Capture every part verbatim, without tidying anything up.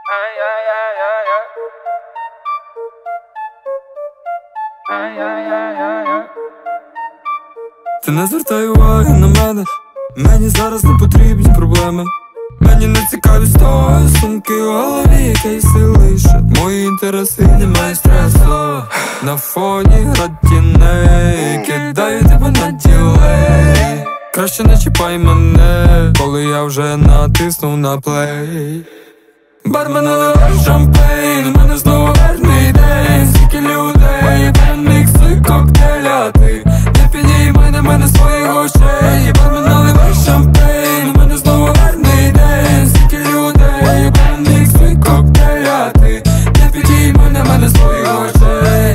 Ти не звертай уваги на мене, мені зараз не потрібні проблеми. Мені не цікаві стосунки у голові, якийсь лише мої інтереси, немає стресу. На фоні гратіней кидаю тебе на ділей. Краще не чіпай мене, коли я вже натиснув на плей. Бармен, наливай шампейн, у мене знову гарний день. Скільки людей, перемікси коктейля. Ти не підіймай на мене своїх очей. Бармен, наливай шампейн, у мене знову гарний день. Скільки людей, перемікси коктейля. Ти не підіймай на мене своїх очей.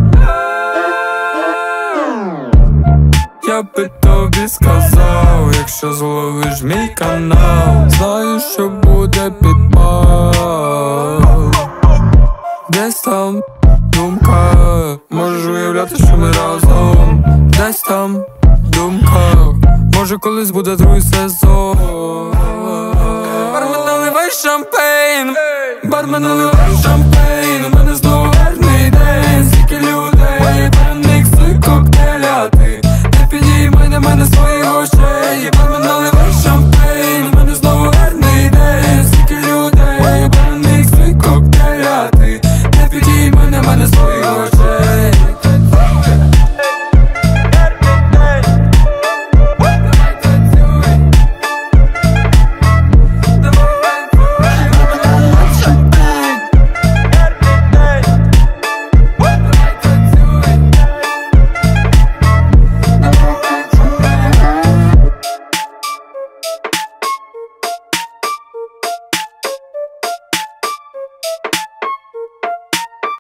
Я би тобі сказав, якщо зловиш мій канал, знаю, що буде підпал. Десь там думка, можеш уявляти, що ми разом. Десь там думка, може колись буде другий сезон. Бармен, наливай шампейн, бармен, наливай шампейн.